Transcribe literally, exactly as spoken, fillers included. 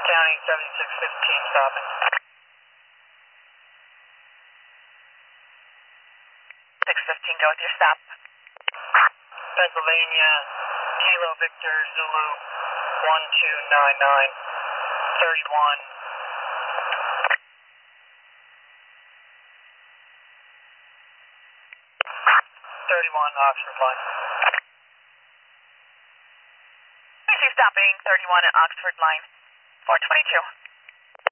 County seventy-six fifteen stopping. six fifteen, go with your stop. Pennsylvania, Kilo Victor Zulu one two nine nine, thirty-one. thirty-one Oxford line. Please stopping thirty-one at Oxford line four twenty-two.